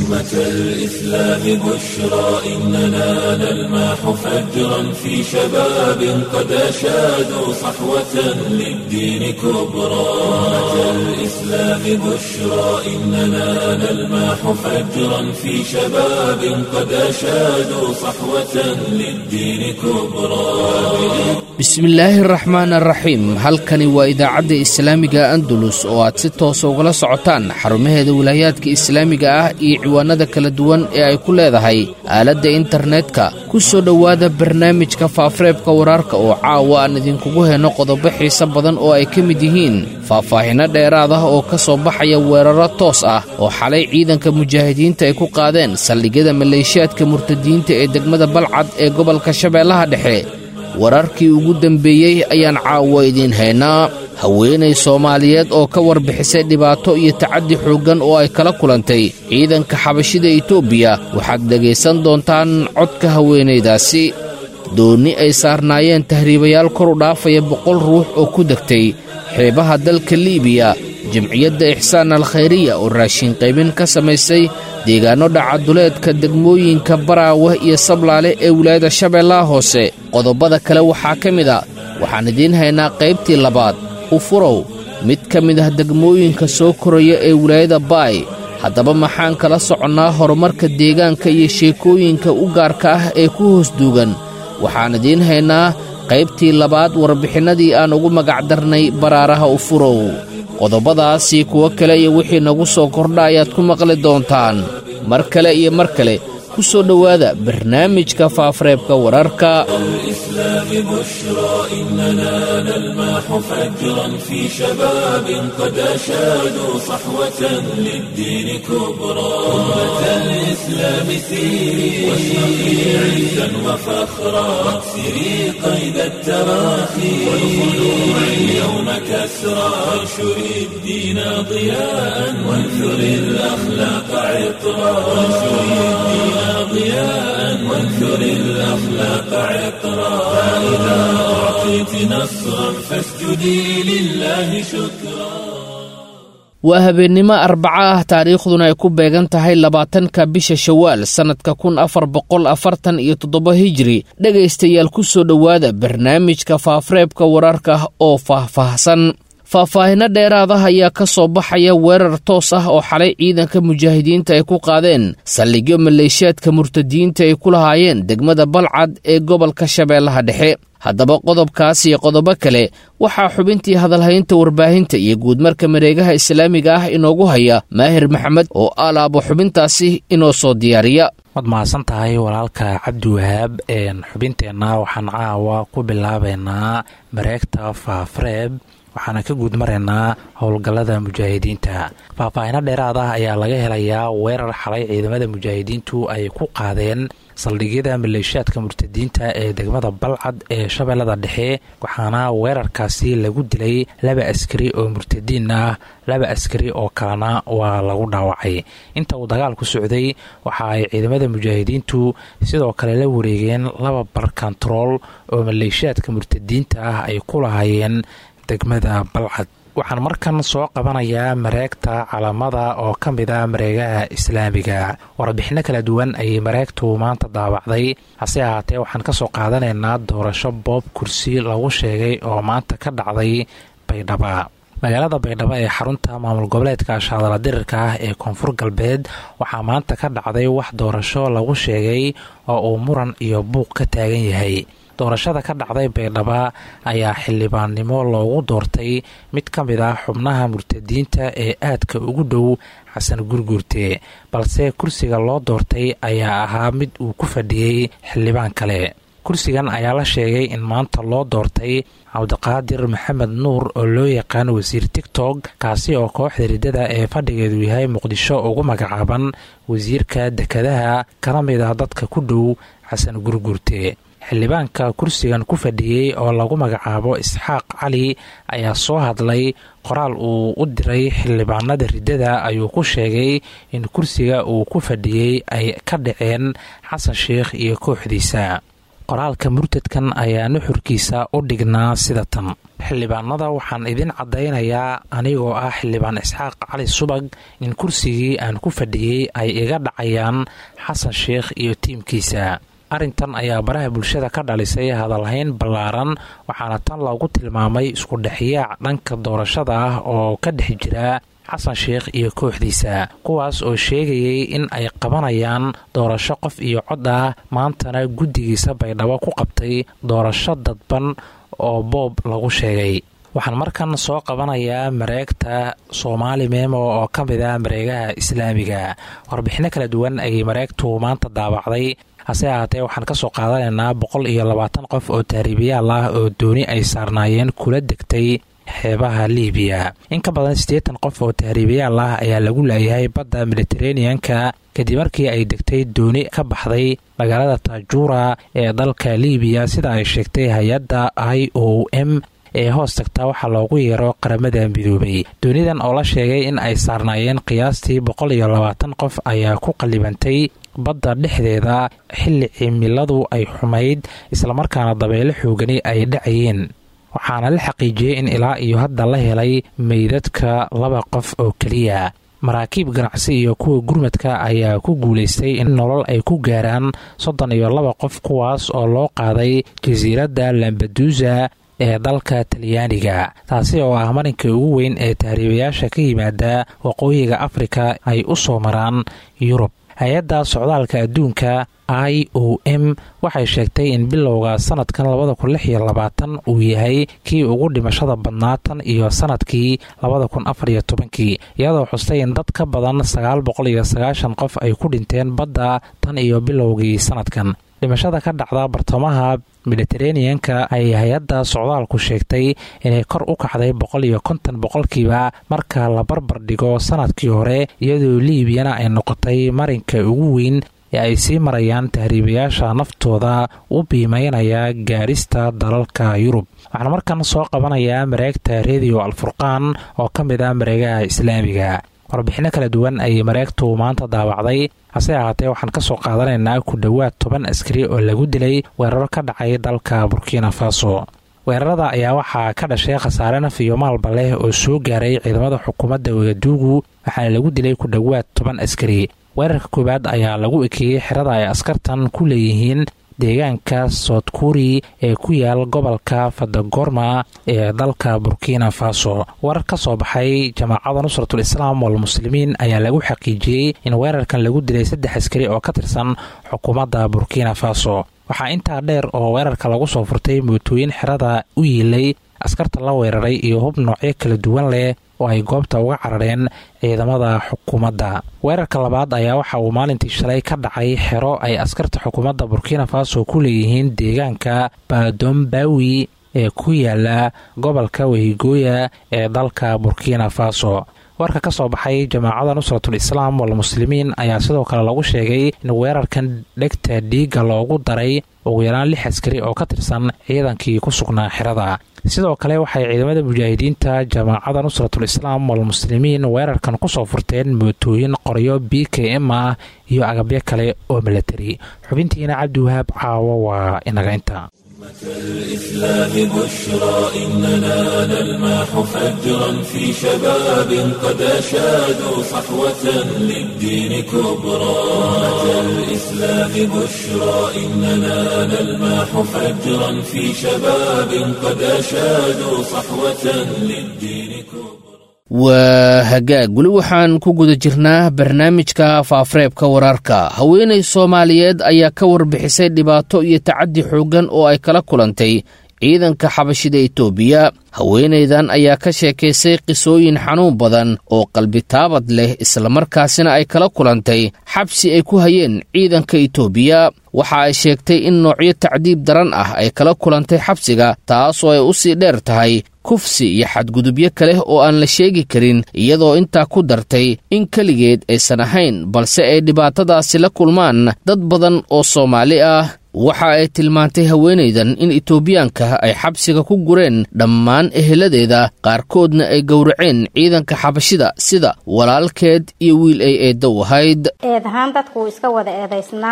أمة الإسلام بشرى إننا نلمح فجرا في شباب قد أشادوا صحوة للدين كبرى أمة الإسلام بشرى إننا نلمح فجرا في شباب قد أشادوا صحوة للدين كبرى. bismillaahi araxmaan araxiim halkani waa idaacadda islaamiga andalus oo aad si toosa ugala socotaan xarumaheeda wilaayaadka islaamiga ah iyo ciwaanada kala duwan ee ay ku leedahay aaladda internetka ku soo dhowaada barnaamijka faafareebka wararka oo caawa aan idinkugu heyno qodobo xiiso badan oo ay ka mid yihiin faahfaahinno dheeraad ah oo ka soo baxaya weeraro toos ah oo xalay ciidanka mujaahidiinta ay ku qaadeen saldhigyada maleeshiyaadka murtadiinta ee degmada balcad ee gobolka shabeellaha dhexe. wararkii ugu dambeeyey ayaan caawa idiin haynaa. haweenay soomaaliyeed oo ka warbixisay dhibaato iyo tacaddi xooggan oo ay kala kulantay ciidanka xabashida itoobiya waxaad dhegaysan doontaan codka haweenaydaasi. doonni ay saarnaayeen tahriibayaal kor u dhaafaya 100 ruux oo ku degtay xeebaha dalka liibiya. jamciyadda ixsaan alkhayriya oo raashin qaybin ka samaysay deegaano dhacaduleedka degmooyinka baraawe iyo sablaale ee wilaayada shabeellaha hoose. qodobada kale waxaa ka mid a waxaan idiin haynaa qaybtii labaad ufurow mid ka mid ah degmooyinka soo koraya ee wilaayada baay. haddaba maxaan kala soconnaa horumarka deegaanka iyo sheekooyinka u gaarka ah ee ku hoos duugan. waxaan idiin haynaa qaybtii labaad warbixinnadii aan ugu magacdarnay baraaraha ufurow. qodobadaasii kuwo kale iyo wixii nagu soo kordha ayaad ku maqli doontaan mar kale iyo mar kale ku soo dhowaada barnaamijka faafareebka wararka. الإسلام بشرى إننا نلمح فجرا في شباب قد أشادوا صحوة للدين كبرى أمة الإسلام سيري واشرقي عزا وفخرا واكسري قيد التراخي والخلوع اليوم كسرى وانشري الدين ضياء وانثري الأخلاق عطرا وانشري الدين ضياء وانثر الأخلاق عطرا فإذا أعطيت نصرا فاسجدي لله شكرا. waa habeennimo arbaca ah taariikhduna ay ku beegan tahay 20-ka bisha shawaal sannadka 1447 hijri. dhegaystayaal ku soo dhowaada barnaamijka faafareebka wararka oo faahfaahsan. faahfaahinno dheeraad ah ayaa ka soo baxaya weerar toos ah oo xalay ciidanka mujaahidiinta ay ku qaadeen saldhigyo maleeshiyaadka murtadiinta ay ku lahaayeen degmada balcad ee gobolka shabeellaha dhexe. haddaba qodobkaas iyo qodobo kale waxaa xubintii hadalhaynta warbaahinta iyo guudmarka mareegaha islaamiga ah inoogu haya maahir maxamed oo alaabo xubintaasi inoo soo diyaariya. waad mahadsan tahay walaalka cabdiwahaab. xubinteenna waxaan caawa ku bilaabaynaa mareegta faafareeb waxaana ka guud maraynaa howlgallada mujaahidiinta. faahfaahinno dheeraad ah ayaa laga helayaa weerar xalay ciidamada mujaahidiintu ay ku qaadeen saldhigyada maleeshiyaadka murtadiinta ee degmada balcad ee shabeellada dhexe. waxaana weerarkaasi lagu dilay 2 askari oo murtadiin ah, 2 askari oo kalena waa lagu dhaawacay. inta uu dagaalku socday waxa ay ciidamada mujaahidiintu sidoo kale la wareegeen 2 bar kontarool oo maleeshiyaadka murtadiinta ah ay ku lahaayeen degmada balcad. waxaan markan soo qabanayaa mareegta calamada oo ka mid a mareegaha islaamiga. warbixinno kala duwan ayay mareegtu maanta daawacday. hase ahaatee waxaan ka soo qaadanaynaa doorasho boob kursi lagu sheegay oo maanta ka dhacday baydhaba. magaalada baydhabo ee xarunta maamul goboleedka shaadala dirirka ah ee koonfur galbeed waxaa maanta ka dhacday wax doorasho lagu sheegay oo uu muran iyo buuq ka taagan yahay. doorashada ka dhacday baydhaba ayaa xildhibaannimo loogu doortay mid ka mid ah xubnaha murtadiinta ee aadka ugu dhow xasan gurgurte, balse kursiga loo doortay ayaa ahaa mid uu ku fadhiyey xildhibaan kale. kursigan ayaa la sheegay in maanta loo doortay cabdiqaadir maxamed nuur oo loo yaqaan wasiir tigtok, kaasi oo kooxda riddada ee fadhigeedu yahay muqdisho ugu magacaaban wasiirka dekedaha kana mid ah dadka ku dhow xasan gurgurte. xildhibaanka kursigan ku fadhiyey oo lagu magacaabo isxaaq cali ayaa soo hadlay. qoraal uu u diray xildhibaanada riddada ayuu ku sheegay in kursiga uu ku fadhiyey ay ka dhaceen xasan sheikh iyo kooxdiisa. qoraalka murtadkan ayaa nuxurkiisa u dhignaa sida tan: xildhibaanada waxaan idin caddaynayaa anigoo ah xildhibaan isxaaq cali subag in kursigii aan ku fadhiyey ay iga dhacayaan xasan sheekh iyo tiimkiisa. arrintan ayaa baraha bulshada ka dhalisay hadalhayn ballaaran, waxaana tan loogu tilmaamay iskudhexyaac dhanka doorashada ah oo ka dhex jira xasan sheekh iyo kooxdiisa, kuwaas oo sheegayay in ay qabanayaan doorasho qof iyo cod ah, maantana guddigiisa baydhabo ku qabtay doorasho dadban oo boob lagu sheegay. waxaan markan soo qabanayaa mareegta Soomaali Memo oo ka mid ah mareegaha islaamiga. warbixino kala duwan ayay mareegtu maanta daabacday, hase ahaatee waxaan ka soo qaadanaynaa 120 qof oo tahriibiyaal ah oo dooni ay saarnaayeen kula degtay xeebaha Liibiya. in ka badan 80 qof oo tahriibiyaal ah ayaa lagu leeyahay badda Mediterranean-ka kadib markii ay degtay dooni ka baxday magaalada Tajuura ee dalka Liibiya, sida ay sheegtay hay-adda IOM ee hoos tagta waxaa loogu yeero qaramada midoobay. doonidan oo la sheegay in ay saarnaayeen qiyaastii 120 qof ayaa ku qallibantay badda dhexdeeda xilli cimiladu ay xumayd islamarkaana dabeelo xoogani ay dhacayeen, waxaana la xaqiijiyey in ilaa iyo hadda la helay meydadka 2 qof oo keliya. maraakiib ganacsi iyo kuwa gurmadka ayaa ku guulaystay in nolol ay ku gaaraan 32 qof, kuwaas oo loo qaaday jasiiradda Lampedusa ee dalka Talyaaniga, taasi oo ah marinka ugu weyn ee tahriibayaasha ka yimaada waqooyiga Afrika ay u soo maraan Yurub. hay-adda socdaalka adduunka IOM waxay sheegtay in bilowga sanadkan 2026 uu yahay kii ugu dhimashada badnaa tan iyo sanadkii 2014, iyadoo xustay in dad ka badan 990 qof ay ku dhinteen badda tan iyo bilowgii sanadkan. dhimashada ka dhacda bartamaha Mediterranean-ka ay hay-adda socdaalku sheegtay inay kor u kacday 150% marka la barbar dhigo sanadkii hore, iyadoo Liibiyana ay noqotay marinka ugu weyn ee ay sii marayaan tahriibayaasha naftooda u biimeynaya gaarista dalalka Yurub. waxaan markan soo qabanayaa mareegta Radio Al-Furqaan oo ka mid ah mareegaha islaamiga. warbixino kala duwan ayay mareegtu maanta daawacday, hase ahaatee waxaan ka soo qaadanaynaa ku dhowaad 10 askari oo lagu dilay weeraro ka dhacay dalka Burkina Faso. weerarada ayaa waxaa ka dhashay khasaare naf iyo maalba leh oo soo gaaray ciidamada xukuumadda Wagadugu, waxaana lagu dilay ku dhowaad 10 askari. weerarka koowaad ayaa lagu ekeeyey xerada ay askartan ku leeyihiin deegaanka Soodkuri ee ku yaal gobolka Fadagorma ee dalka Burkina Faso. warar ka soo baxay jamaacada Nusratul Islaam wal Muslimiin ayaa lagu xaqiijiyey in weerarkan lagu dilay 3 askari oo ka tirsan xukuumadda Burkina Faso. waxaa intaa dheer oo weerarka lagu soo furtay mootooyin xerada u yiilay askarta la weeraray iyo hub noocyo kala duwan leh oo ay goobta uga carareen ciidamada xukuumadda. weerarka labaad ayaa waxa uu maalintii shalay ka dhacay xero ay askarta xukuumadda Burkina Faso ku leeyihiin deegaanka Badombawi ee ku yaala gobolka Wahigooya ee dalka Burkina Faso. warka ka soo baxay jamaacada Nusratul Islaam wal Muslimiin ayaa sidoo kale lagu sheegay in weerarkan dhegta dhiiga loogu daray ugu yaraan 6 askari oo ka tirsan ciidankii ku sugnaa xerada. sidoo kale waxay ciidamada mujaahidiinta jamaacada Nusratul Islaam wal Muslimiin weerarkan ku soo furteen mootooyin qoryo BKM ah iyo agabyo kale oo military. xubintiina Cabdiwahaab caawa waa inaga inta. الإسلام بشرى إننا نلمح فجرا في شباب قد أشادوا صحوة للدين كبرى. الإسلام بشرى إننا نلمح فجرا في شباب قد أشادوا صحوة للدين كبرى. waa hagaag weli waxaan ku guda jirnaa barnaamijka faafareebka wararka. haweenay Soomaaliyeed ayaa ka warbixisay dhibaato iyo tacaddi xooggan oo ay kala kulantay ciidanka xabashida Itoobiya. haweenaydan ayaa ka sheekaysay qisooyin xanuun badan oo qalbi taabad leh, islamarkaasina ay kala kulantay xabsi ay ku hayeen ciidanka Itoobiya. waxa ay sheegtay in noocyo tacdiib daran ah ay kala kulantay xabsiga, taasoo ay u sii dheer tahay kufsi iyo xadgudubyo kale oo aan la sheegi karin, iyadoo intaa ku dartay in keligeed aysan ahayn balse ay dhibaatadaasi la kulmaan dad badan oo Soomaali ah. waxa ay tilmaantay haweenaydan in Itoobiyaanka ay xabsiga ku gureen dhammaan eheladeeda, qaarkoodna ay gowraceen ciidanka xabashida sida walaalkeed iyo wiil ay eedo ahayd. eedahaan dadku iska wada eedaysnaa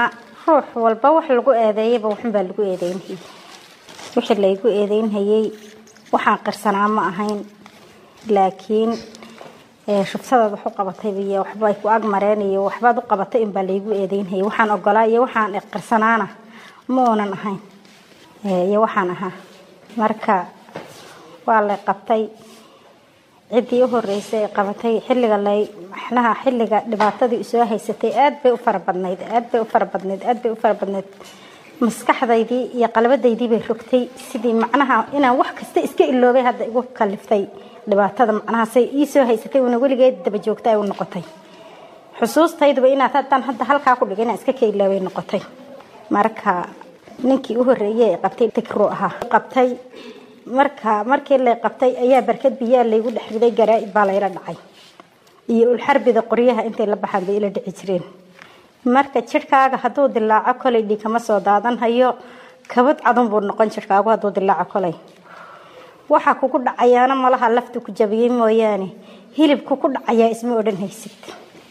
ruux walba wax lagu eedeeyay waxan baa lagu eedeynayay wixii lagu eedeynayay waxaan qarsanaa ma ahayn laakiin shuftada wuxuu qabatay iyo waxba ay ku agmareen iyo waxba u qabatay in baa lagu eedeynayay waxaan ogolaa iyo waxaan qarsanaana ma oonan ahayn iyo waxaan ahaa marka waa la qabtay cidii u horeysay qabatay xilliga dhibaatadii soo haysatay aad bay u farabadnayd maskaxdaydii iyo qalbadaydii bay rogtay sidii macnaha inaan wax kasta iska iloobay hadda igu kaliftay dhibaatada macnaha say ii soo haysatay una weligeed daba joogtay u noqotay xusuustayduba inaad hadda halkaa ku dhigay inaan iska ka iloobay noqotay marka ninkii u horeeyay qabtay tikro ahaa qabtay markii la qabtay ayaa barkad biyaa laygu dhaxriday garaa'id baa layla dhacay iyo ul xarbida qoryaha intay la baxaan bay ila dhici jireen marka jirkaaga haduu dilaaco kolay dhigama soo daadan hayo kabad cadun buu noqon jirkaagu haduu dilaaco kolay waxa kugu dhacayaana malaha laftu ku jabiyay mooyaane hilibku ku dhacayaa isma odan haysid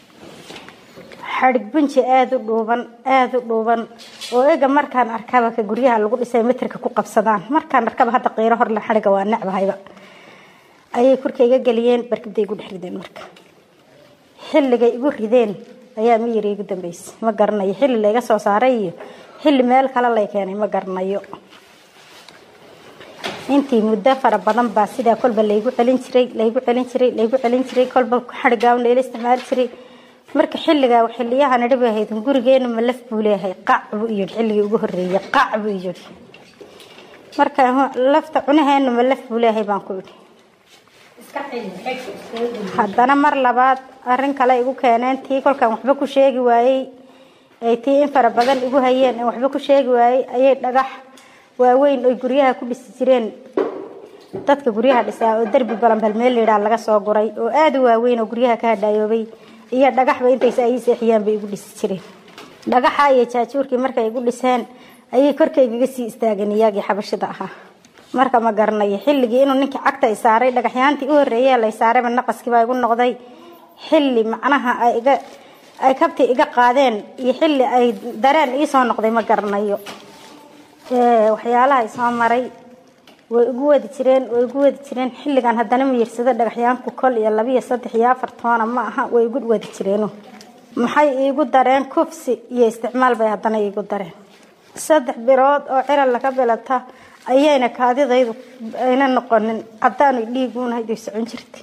xarig bunji aad u dhuuban oo eega markaan arkaba ka guryaha lagu dhisay meterka ku qabsadaan markaan arkaba hadda qeyro hor la xariga waa nacbahayba ayay kurkayga galiyeen barkabday igu dhaxrideen marka xilligay igu rideen ayaa miyiri igu dambeysay ma garanayo xilli la iga soo saaray iyo xilli meel kale la keenay ma garanayo intii muddo fara badan baa sida kolba la igu celin jiray kolba xarigaan la isticmaal jiray marka xilliyahan dhibahayd gurigeena ma laf buu leeyahay qacbu iyo xilligii ugu horeeyay qacbu iyo marka lafta cunaheena ma laf buu leeyahay baan ku idhi haddana mar labaad arrin kale igu keeneen tii kolkaan waxba ku sheegi waayay ay tii in fara badan igu hayeen in waxba ku sheegi waayay ayay dhagax waaweyn oo guryaha ku dhisi jireen dadka guryaha dhisaa oo darbi balanbal meel leeyahay laga soo guray oo aad u waaweyn oo guryaha ka hadhayoobay iyo dhagaxba intay ay seexiyaan bay igu dhisi jireen dhagaxa iyo jaajuurkii markay igu dhiseen ayay korkayga sii istaageen iyagii xabashida ahaa marka ma garanayo xilligii inuu ninkii cagta ay saaray dhagaxyaantii u horeeyay la saaray ma naqaskii baa igu noqday xilli macnaha ay kabti iga qaadeen iyo xilli ay dareen ii soo noqday ma garanayo waxyaalaha soo maray way ugu wadi jireen xilligan haddana miirsada dhagaxyaanku kol iyo 2 iyo 3 iyo 4 toona ma aha way ugu wadi jireen maxay iigu dareen kufsi iyo isticmaal bay haddana iigu dareen 3 bilood oo ciral laga bilata ayayna kaadidaydu ayna noqonin cadaan dhiiguuna ay socon jirtay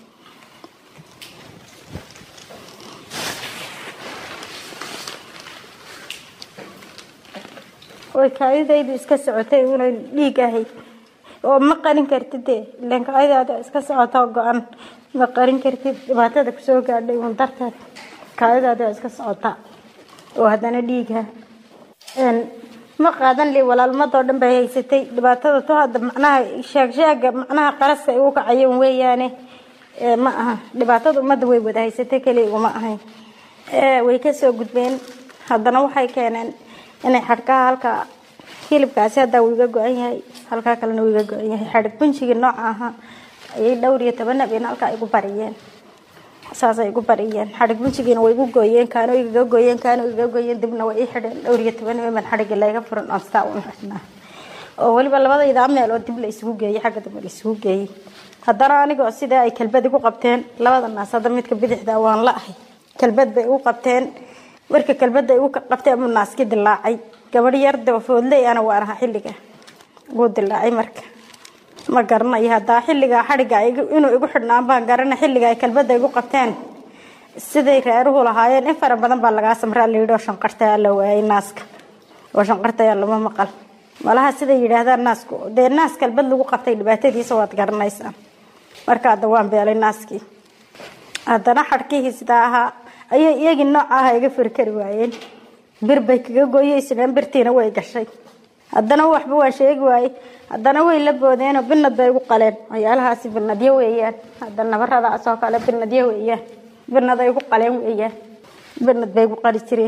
way kaadidaydu iska socotay una dhiigahay oo ma qarin kartid ilaan kaadida iska socoto go'an ma qarin kartid dhibaatada ku soo gaadhay un darteed kaadida iska socota oo haddana dhiiga ma qaadan li walaalmadoo dhan bay haysatay dhibaatada to hadda macnaha sheeg macnaha qaraska ay u kacayeen weeyaane ma aha dhibaatada umada way wada haysatay kaliya uma ahayn way ka soo gudbeen haddana waxay keeneen inay xadhkaha halka hilibkaasi hadda uu iga go'an yahay halka kalena uu iga go'an yahay xadhig bunjiga nooca aha ayay dhowr iyo 10 nab in halka igu bariyeen saasay igu bariyeen xadhig bunjigiina way igu gooyeen kaano iga gooyeen dibna way i xidheen dhowr iyo 10 nab man xadhig la iga furan oo saa u xidhnaa oo waliba labadayda meel oo dib la isugu geeyay xagga dib la isugu geeyay haddana aniga sida ay kalbad igu qabteen labada naas hadda midka bidixda waan la ahay kalbad bay igu qabteen marka kalbada igu qabteen ama naaski dilaacay gabadh yar doofoodley ana waaraha xilliga ugu dilaacay marka ma garanayo hadda xilliga xadhiga inuu igu xidhnaan baan garanay xilliga ay kalbada igu qabteen siday reeruhu lahaayeen in fara badan baa laga samraa leedo shanqarta la waayay naaska oo shanqarta lama maqal malaha siday yiraahdaan naasku de naas kalbad lagu qabtay dhibaatadiisa waad garanaysaa marka hadda waan beelay naaski haddana xadhkii sida ahaa ayay iyagii nooca iga firkari waayeen bir bay kaga gooyaysan birtiina way gashay haddana waxba waan sheegi waayay haddana way la boodeen oo binad bay ugu qaleen waxyaalahaasi binadyo weeyaan haddana nabarada soo kale binadyo weeyaan binad ay ugu qaleen weeyaan binad bay ugu qali jireen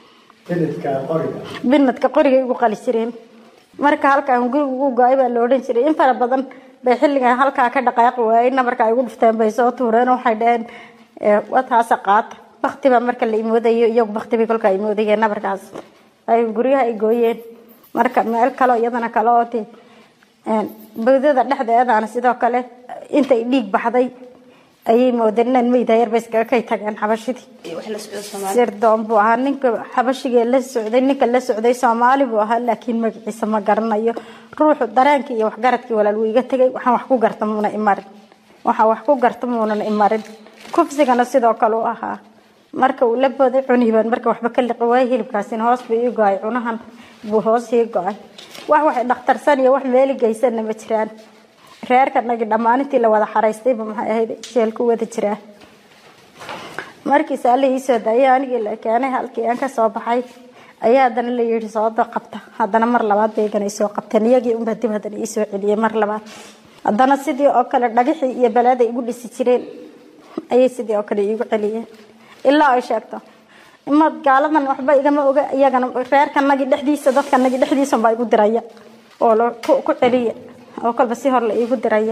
binadka qoriga ugu qali jireen marka halkaan guriga ugu go'ay baa la oran jiray in fara badan bay xilligan halkaa ka dhaqaaq waayay nabarka ay ugu dhufteen bay soo tuureen waxay dhaheen wataas qaat waqti ba marka la imoodayo iyo waqti bay kolka imoodayo nabarkaas ay guriga ay gooyeen marka meel kale iyadana kale oo bawdada dhexdeedana sidoo kale intay dhiig baxday ayay moodeen meydayar bas ka tageen xabashidii wax la socdo Soomaali sirdoon buu ahaa ninka xabashiga la socday ninka la socday Soomaali buu ahaa laakiin magaciisa ma garanayo ruuxu dareenka iyo wax garadkii walaal wiiga tagay waxaan wax ku gartamoona imarin kufsigana sidoo kale u ahaa marka uu la booday cuniban marka waxba ka liqay hilibkaasina hoos bay u go'ay cunahan buu hoos ii go'ay wax dhakhtarsan iyo wax meel geysan ma jiraan reerka nagi dhamaantii la wada xareystay maxay ahayd sheel ku wada jira markii saali ii soo daayay aniga la keenay halkii aan ka soo baxay ayaa dan la yiri soo qabta hadana mar labaad bay ganay soo qabteen iyagii un dib hadana ii soo celiyay mar labaad hadana sidii oo kale dhagixii iyo balaada igu dhisi jireen ayay sidii oo kale igu celiyeen ilaa ay sheegto ima gaaladan waxba igama oga iyagana reerka nagi dhexdiisa dadka nagi dhexdiisa baa igu diraya oo la ku celiya oo kalba si hor la igu diraya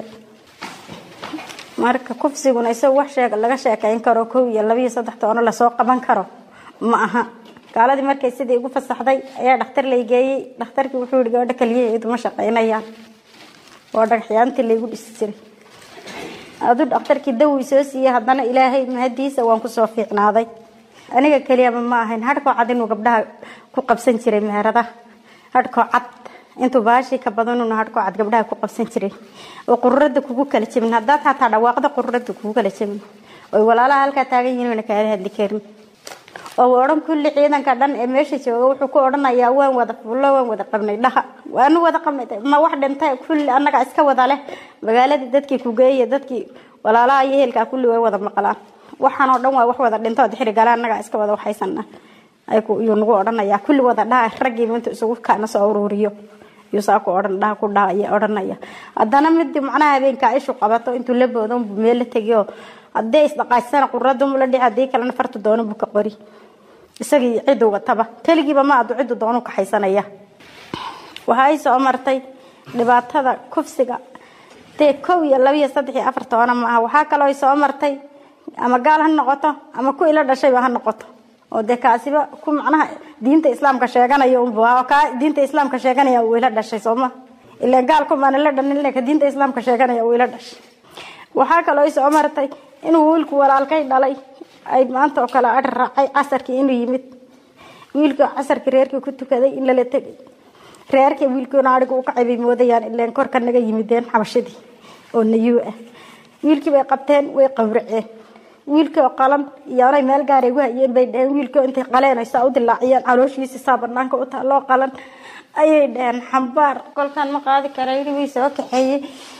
marka kufsiguna isoo wax sheeg laga sheekayn karo 1 iyo 2 iyo 3 toona la soo qaban karo ma aha gaaladii markay sidii ugu fasaxday ayaa dhakhtar la geeyay dhakhtarkii wuxuu yiri gabadha kaliya iduma shaqeynayaan oo dhagxyaantii la igu dhisi jiray adu dhakhtarkii dawo soo siiyay hadana ilaahay mahadiisa waan ku soo fiicnaaday aniga kaliya ma ahayn hadhko cad inuu gabdhaha ku qabsan jiray meherada hadhko cad intuu baashi ka badan inuu hadhko cad gabdhaha ku qabsan jiray oo qurrada kugu kala jabin hadaa taa dhawaaqda qurrada kugu kala jabin oo walaalaha halka taagan yihiin ka hadli karin oo waran kulli ciidanka dhan ee meesha jooga wuxuu ku oranayaa waan wada qabnay dhaha waan wada qabnay ma wax dhintay kulli anaga iska wada leh magaalada dadkii ku geeyay dadkii walaalaha iyo ehelka kulli way wada maqlaan waxaan oo dhan waa wax wada dhinto dhixri galaan anaga iska wada waxaysanna ay ku iyo nagu oranayaa kulli wada dhaha ragii inta isugu kaana soo ururiyo yusaako oran dhaha ku dhaaya oranaya hadana mid macnaha habeenka ay ishu qabato intuu la boodo meel la tagiyo haday isdaqaysana qurradu mula dhixadii kala fartu doono buu ka qori isagii ciidu wataba taligiiba ma adu ciidu doono ka haysanaya waxay soo martay dhibaatada kufsiga 1 iyo 2 iyo 3 iyo 4 toona ma waxa kale oo soo martay ama gaal ha noqoto ama ku ila dhashay ha noqoto oo kaasiba ku macnaha diinta islaamka sheeganayo waa ka diinta islaamka sheeganaya oo ila dhashay Soomaa ila gaal ku ma la dhanin la diinta islaamka sheeganaya oo ila dhashay waxa kale oo soo martay inuu wiilku walaalkay dhalay ay maanta oo kala raacay asarkii inuu yimid wiilka asarkii reerkii ku tukaday in la tagay reerkii wiilkuna arigu ka cabay moodayaan ilaa korka naga yimideen xabashadii oo niyu ah wiilkii bay qabteen way qawraceen wiilka qalan yaanay meel gaar ah hayeen bay dheen wiilka intay qaleenaysa u dilaaciyaan calooshiisa saabanaanka u taalo qalan ayay dheen xambaar kolkan ma qaadi karay inuu soo kaxeeyay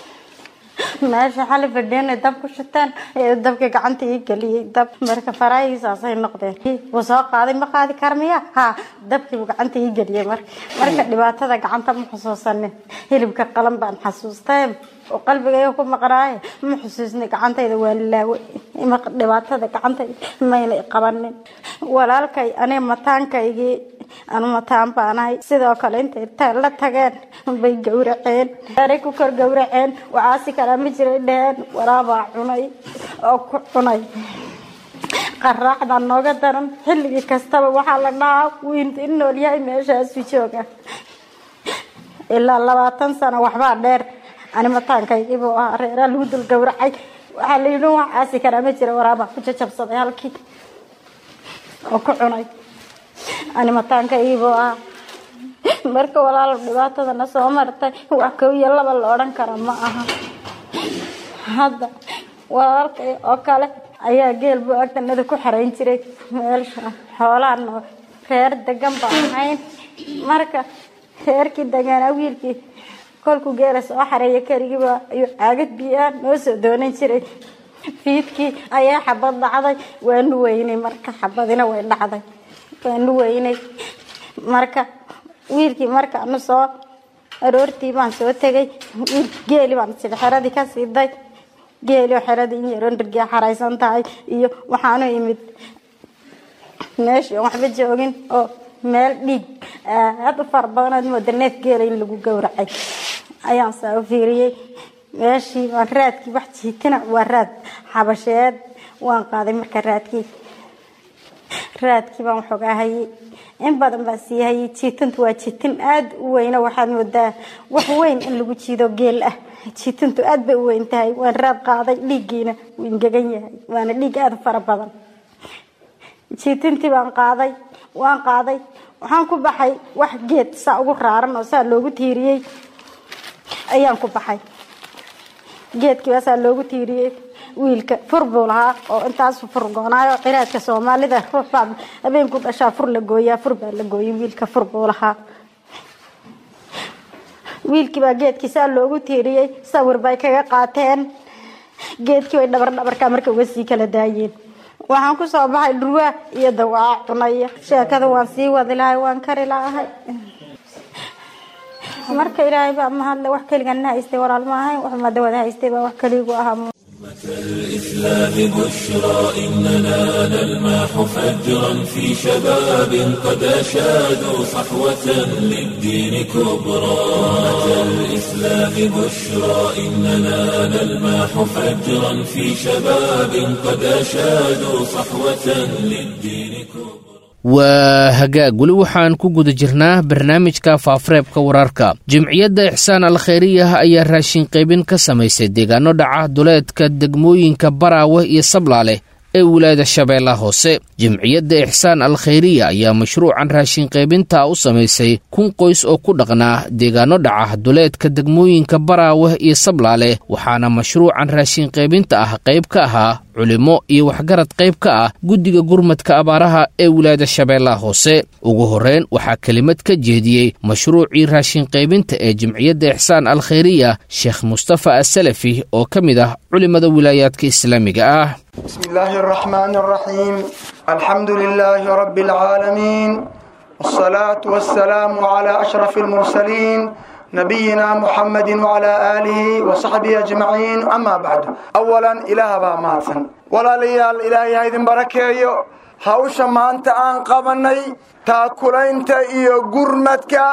meesha xal fadhiyeen dab ku shitaan dabka gacanta ii galiyay dab marka farayisa ay noqdeen wasoo qaaday ma qaadi karmiya ha dabkii gacanta ii galiyay marka dhibaatada gacanta ma xusuusanin hilibka qalan baan xasuustaa oo qalbigayga ku maqraay ma xusuusnay gacantayda waa laawo ima dhibaatada gacanta ma ilay qabanin walaalkay aniga mataankaygii anu mataan baanahay sidoo kale inta la tageen bay gowraceen aray ku kor gowraceen waasi kala ma jiray dheen waraaba cunay oo ku cunay qaraacda nooga daran xilli kastaba waxa la dhahaa wiinta in nool yahay meeshaas jooga ilaa 20 sano waxba dheer ani mataankaygii buu reeral lagu dul gowracay waxa la yidhi waasi kala ma jiray waraaba ku jabsaday halkii oo ku cunay ani mataankaygii buu marka walaal dhibaatada na soo martay wax ka iyo laba la oran kara ma aha hadda walaalkay oo kale ayaa geel buu agtanada ku xareyn jiray meelsha xoolahan reer degan baahayn marka reerkii degan wiilkii kolku geela soo xareeyay karigiba iyo aagad biyaa noo soo doonan jiray fiidkii ayaa xabad dhacday waanu weynay marka xabadina way dhacday waanu weynay marka wiilkii marka anu soo aroortii baan soo tagay geeli baan sida xaradii ka siiday geeli xaradii in yaroon dirgiya xaraysan tahay iyo waxaanu imid meeshii waxba joogin oo meel dhiig aad u far badan moodaneed geeli in lagu gowracay ayaan soo fiiriyay meeshii waan raadkii wax jiitana waa raad xabasheed waan qaaday marka raadkii baan waxoogaa hayay in badan baan sii hayay jiitintu waa jiitin aad u weyna waxaad moodaa wax weyn in lagu jiido geel ah jiitintu aad bay u weyn tahay waan raad qaaday dhiiggiina wuu ingegan yahay waana dhiig aad u fara badan jiitintii baan qaaday waan qaaday waxaan ku baxay wax geed saa ugu raaran oo saa loogu tiiriyey ayaan ku baxay geedkii baa saa loogu tiiriyey wiilka fur buu lahaa oo intaas fur goonaayo qiraadka Soomaalida ruux baa habeenku dhashaa fur la gooyaa fur baa la gooyay wiilka fur buu lahaa wiilkii baa geedkii saa loogu tiiriyey sawir bay kaga qaateen geedkii way dhabarka markay uga sii kala daayeen waxaan ku soo baxay dhurwaa iyo dawaa cunaya sheekada waan sii wadi lahay waan kari lahay marka ilaahay baa mahad wax kaligan haystay walaal ma ahayn wax ma dawada haystay baa wax kaligu ahaa الإسلام بشرى إننا نلمح فجرا في شباب قد أشادوا صحوة للدين كبرى الإسلام بشرى إننا نلمح فجرا في شباب قد أشادوا صحوة للدين كبرى waa hagaag weli waxaan ku guda jirnaa barnaamijka faafareebka wararka jimciyadda ixsaan alkhayriyah ayaa raashin qaybin ka samaysay deegaano dhaca duleedka degmooyinka Baraawe iyo Sablaale ee wilaayada Shabeellaha Hoose jimciyadda ixsaan alkhayriya ayaa mashruucan raashin qaybinta u samaysay 1,000 qoys oo ku dhaqnaa deegaano dhaca duleedka degmooyinka Baraawe iyo Sablaale waxaana mashruucan raashin qaybinta qayb ka ahaa culimo iyo waxgarad qayb ka ah guddiga gurmadka abaaraha ee wilaayada Shabeellaha Hoose ugu horreyn waxaa kelimad ka jeediyey mashruucii raashin qaybinta ee jimciyadda ixsaan alkhayriya Sheekh Mustafa As-Salafi oo ka mid ah culimada wilaayaadka islaamiga ah بسم الله الرحمن الرحيم الحمد لله رب العالمين والصلاة والسلام على أشرف المرسلين نبينا محمد وعلى آله وصحبه أجمعين أما بعد أولا إله باماتن ولا ليال إلهي هيدن بركيو هاوشا ما أنت أنقبني تاكلينتا إيو قرمتك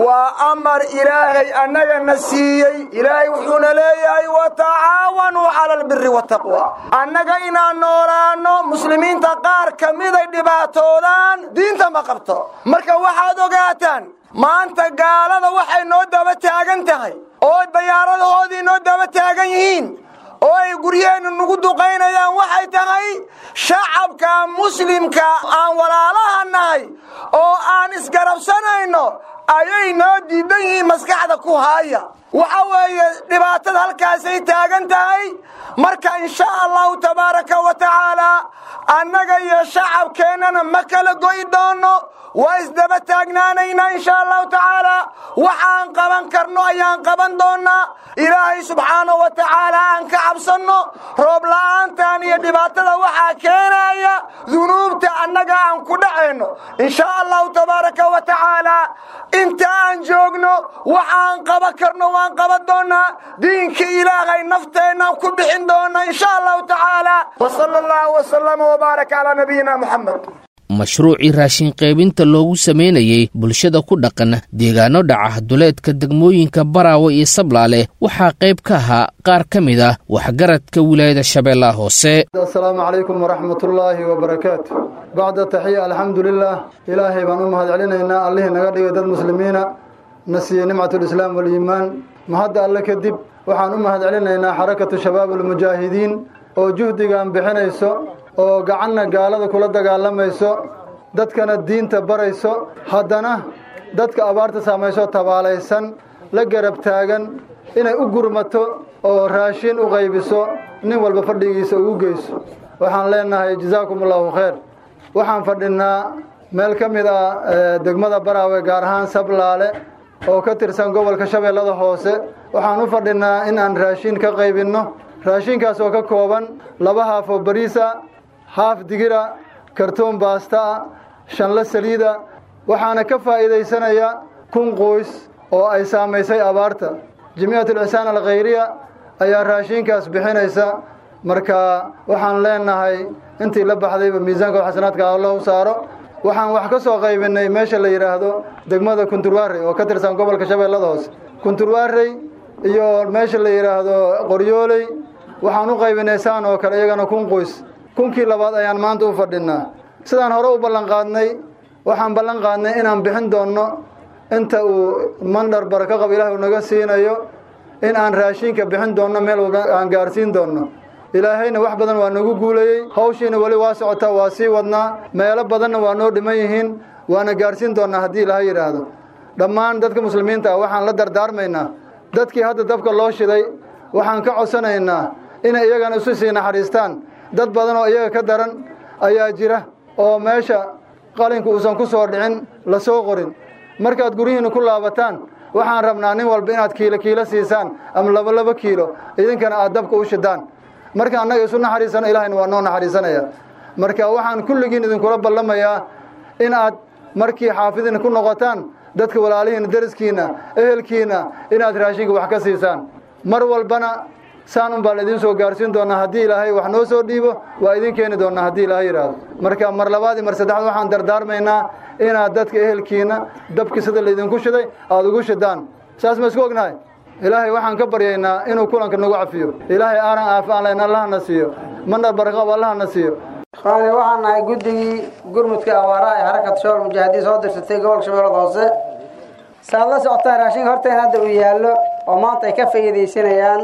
وأمر إلهي أنك نسيي إلهي وحونا ليهي وتعاونوا على البر والتقوى أنك إنا نورانو مسلمين تقار كميدا دباتولان دين تمقبتو مركا وحادو قاتان ما أنت قال هذا وحي نودة بتاقنتهي أود بيارة هودي نودة بتاقنيين أوي قريين النقود قينيان waxay tahay shacabka muslimka aan walaalaha nahay oo aan isgarabsanayno ayay noo diidan yihiin maskaxda ku haya waxa weeye dhibaatada halkaas ay taagan tahay marka insha Allah tabaaraka wa taala annaga iyo shacabkeenana ma kala go'i doono waa isdaba taagnaanayna insha Allah taala waxaan qaban karno ayaan qaban doonaa ilaahay subhanahu wa taala aan ka cabsano roob la'aantan iyo dhibaatada waxa keenaya dunuubta annaga aan ku dhacayno insha Allah tabaaraka wa taala inta aan joogno waxaan qaban karno waan qaban doonaa diinka ilaahay nafteena ku bixin doonaa insha Allah taala wa sallallahu wa sallama wa baraka ala nabiyina Muhammad mashruucii raashin qaybinta loogu sameynayay bulshada ku dhaqan deegaano dhaca duleedka degmooyinka Baraawe iyo Sablaale waxaa qayb ka ahaa qaar ka mid ah waxgaradka wilaayada Shabeellaha Hoose assalaamu calaykum wa rahmatullaahi wa barakaatuh bacda taxiya alxamdulillah ilaahay baan u mahad celinaynaa allihii naga dhigay dad muslimiina nasiye nimcatul islaam wal iimaan mahadda alle kadib waxaan u mahad celinaynaa xarakatu shabaabul mujaahidiin oo juhdigan bixinayso oo gacanna gaalada kula dagaalamayso dadkana diinta barayso haddana dadka abaarta saamayso tabaalaysan la garab taagan inay u gurmato oo raashin u qaybiso nin walba fadhigiisa ugu geyso waxaan leenahay jazaakumullahu khayr waxaan fadhinaa meel ka mid ah degmada Baraawe gaar ahaan Sablaale oo ka tirsan gobolka Shabeellada Hoose waxaan u fadhinaa in aan raashin ka qaybino raashinkaas oo ka kooban 2 haaf oo bariisa haaf digira kartoon baasta 5 saliida waxaana ka faa'iideysanaya 1,000 qoys oo ay saameysay abaarta jamiicatul ihsaan alkhayriya ayaa raashinkaas bixinaysa marka waxaan leenahay intii la baxdayba miisaanka xasanaadka Allah u saaro waxaan wax ka soo qaybinay meesha la yiraahdo degmada Kunturwaare oo ka tirsan gobolka Shabeellada Hoose Kunturwaare iyo meesha la yiraahdo Qoryooley waxaan u qaybinay saan oo kale iyagana 1,000 qoys kunkii labaad ayaan maanta u fadhinaa sidaan hore u ballan qaadnay waxaan ballan qaadnay inaan bixin doonno inta uu mandhar barako qab ilaahay uu naga siinayo in aan raashinka bixin doonno meel walba aan gaarsiin doonno ilaahayna wax badan waa nagu guulayey hawshiina weli waa socotaa waa sii wadnaa meelo badanna waa noo dhiman yihiin waana gaarsiin doonnaa haddii ilaahay yidhaahdo dhammaan dadka muslimiinta ah waxaan la dardaarmaynaa dadkii hadda dabka loo shiday waxaan ka codsanaynaa inay iyagana isu sii naxariistaan dad badan oo iyaga ka daran ayaa jira oo meesha qalinku uusan ku soo dhicin la soo qorin markaad guryihiinna ku laabataan waxaan rabnaa nin walba inaad kiilo siisaan ama 2 kiilo idinkana aad dabka u shidaan marka annaga isu naxariisano ilaahayna waa noo naxariisanaya marka waxaan kulligiin idinkula ballamayaa in aad markii xaafidina ku noqotaan dadka walaalihiina dariskiina ehelkiina inaad raashinka wax ka siisaan mar walbana saan un baa laydin soo gaarsiin doonaa haddii ilaahay wax noo soo dhiibo waa idin keeni doonaa haddii ilaahay yidhaahdo marka mar labaad iyo mar saddexaad waxaan dardaarmaynaa inaad dadka ehelkiina dabki sida laydinku shiday aada ugu shidaan saas ma isku ognahay ilaahay waxaan ka baryaynaa inuu kulanka nagu cafiyo ilaahay aanan aafaan layn allahana siiyo mandhar baraqab allahana siiyo waxaan nahay guddigii gurmudka awaaraha ee xarakada shabaab mujaahidiin soo dirsatay gobolka shabeellada hoose saad la socotaan raashinka horteen hadda uu yaallo oo maanta ay ka faa'iidaysanayaan